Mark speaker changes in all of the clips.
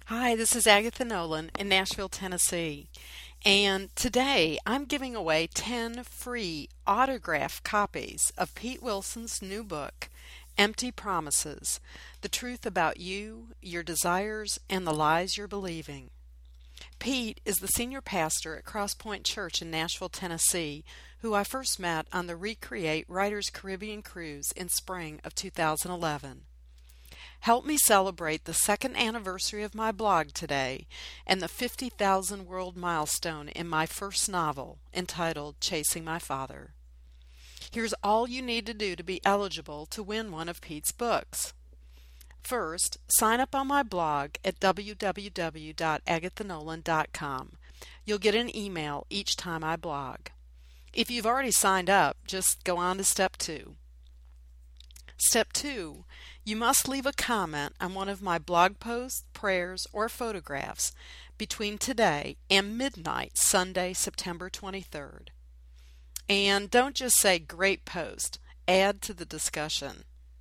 Speaker 1: Hi, this is Agatha Nolan in Nashville, Tennessee. And today I'm giving away 10 free autographed copies of Pete Wilson's new book, Empty Promises: The Truth About You, Your Desires, and the Lies You're Believing. Pete is the senior pastor at Cross Point Church in Nashville, Tennessee, who I first met on the Recreate Writers Caribbean Cruise in spring of 2011. Help me celebrate the second anniversary of my blog today and the 50,000 world milestone in my first novel entitled Chasing My Father. Here's all you need to do to be eligible to win one of Pete's books. First, sign up on my blog at www.agathanolan.com. You'll get an email each time I blog. If you've already signed up, just go on to Step 2. Step 2, you must leave a comment on one of my blog posts, prayers, or photographs between today and midnight, Sunday, September 23rd. And don't just say great post, add to the discussion.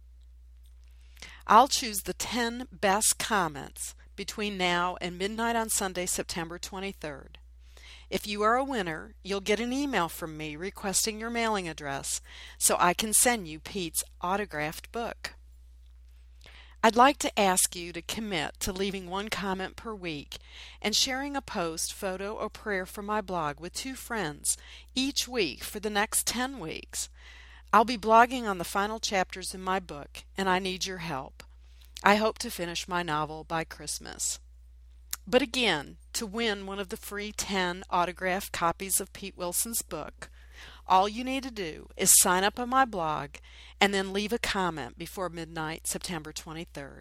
Speaker 1: I'll choose the 10 best comments between now and midnight on Sunday, September 23rd. If you are a winner, you'll get an email from me requesting your mailing address so I can send you Pete's autographed book. I'd like to ask you to commit to leaving one comment per week and sharing a post, photo, or prayer from my blog with 2 friends each week for the next 10 weeks. I'll be blogging on the final chapters in my book, and I need your help. I hope to finish my novel by Christmas. But again, to win one of the free 10 autographed copies of Pete Wilson's book, all you need to do is sign up on my blog and then leave a comment before midnight, September 23rd.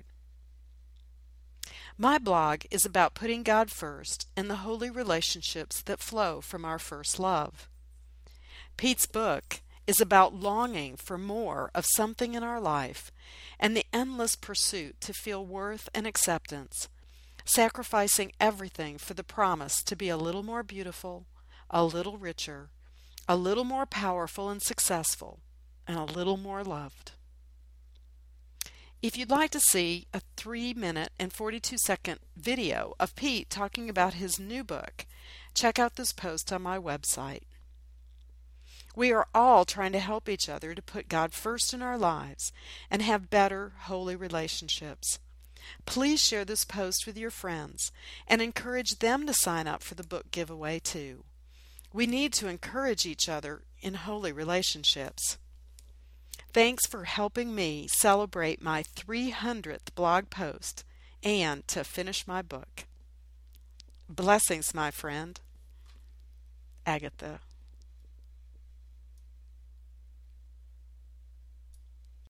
Speaker 1: My blog is about putting God first and the holy relationships that flow from our first love. Pete's book is about longing for more of something in our life and the endless pursuit to feel worth and acceptance, sacrificing everything for the promise to be a little more beautiful, a little richer, a little more powerful and successful, and a little more loved. If you'd like to see a 3-minute and 42-second video of Pete talking about his new book, check out this post on my website. We are all trying to help each other to put God first in our lives and have better, holy relationships. Please share this post with your friends and encourage them to sign up for the book giveaway too. We need to encourage each other in holy relationships. Thanks for helping me celebrate my 300th blog post and to finish my book. Blessings, my friend. Agatha.